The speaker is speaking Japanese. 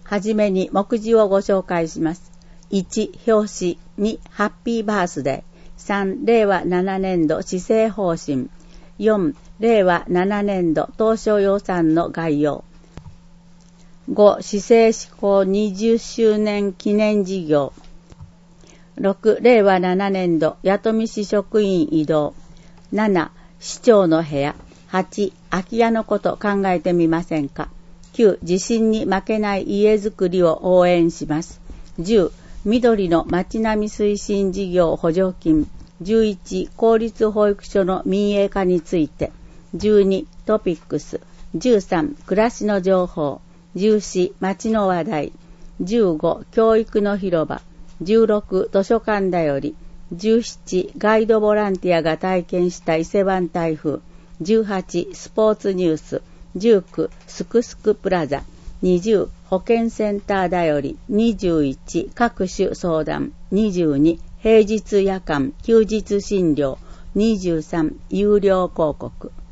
はじめに目次をご紹介します。1、表紙。2、ハッピーバースデー。3、令和7年度施政方針。4、令和7年度当初予算の概要。5、施政施行20周年記念事業。6、令和7年度弥富市職員異動。7、市長の部屋。8、空き家のこと考えてみませんか。9、地震に負けない家づくりを応援します。10、緑の街並み推進事業補助金。11、公立保育所の民営化について。12、トピックス。13、暮らしの情報。14、街の話題。15、教育の広場。16、図書館だより。17、ガイドボランティアが体験した伊勢湾台風。18、スポーツニュース。19、すくすくプラザ。20、保健センターだより。21、各種相談。22、平日夜間休日診療。23、有料広告。